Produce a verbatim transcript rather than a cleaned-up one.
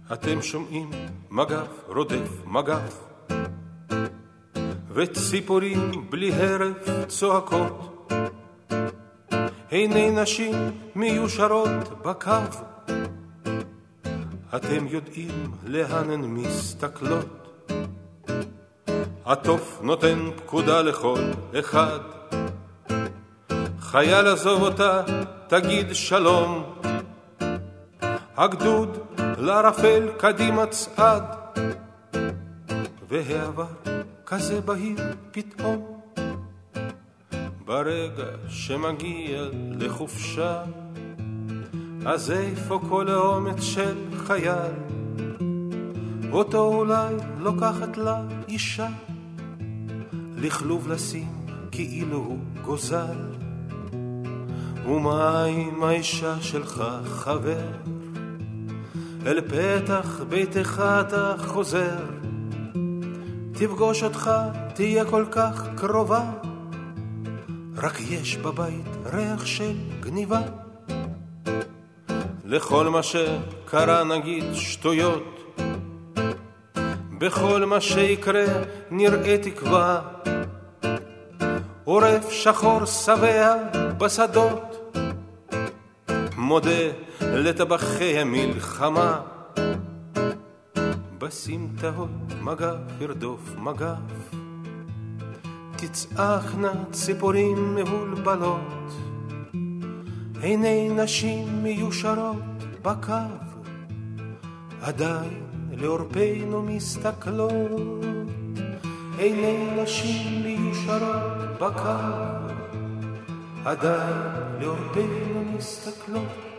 אתם שומעים מגף רודף מגף, וציפורים בלי הרף צועקות, עיני נשים מיושרות בקו, אתם יודעים לאן הן מסתכלות. עטוף נותן פקודה לכל אחד, חייל עזוב אותה תגיד שלום, הגדוד לרפל קדימה צעד, והעבר כזה בהיר פתאום, ברגע שמגיע לחופשה, אז איפה כל האומץ של חייל, אותו אולי לוקחת לה אישה, לכלוב לשים כאילו הוא גוזל. ומה עם האישה שלך חבר, אל פתח ביתך אתה חוזר, תפגוש אותך תהיה כל כך קרובה, רק יש בבית ריח של גניבה. לכל מה שקרה נגיד שטויות, בכל מה שיקרה נראה תקווה, עורף שחור שבע בשדות, מודה לטבחי המלחמה, בסמטאות מגף ירדוף מגף, תצעקנה ציפורים מבולבלות, עיני נשים מיושרות בקו, עדיין לעורפינו מסתכלות, עיני נשים מיושרות בקו, עדיין לעורפינו מסתכלות.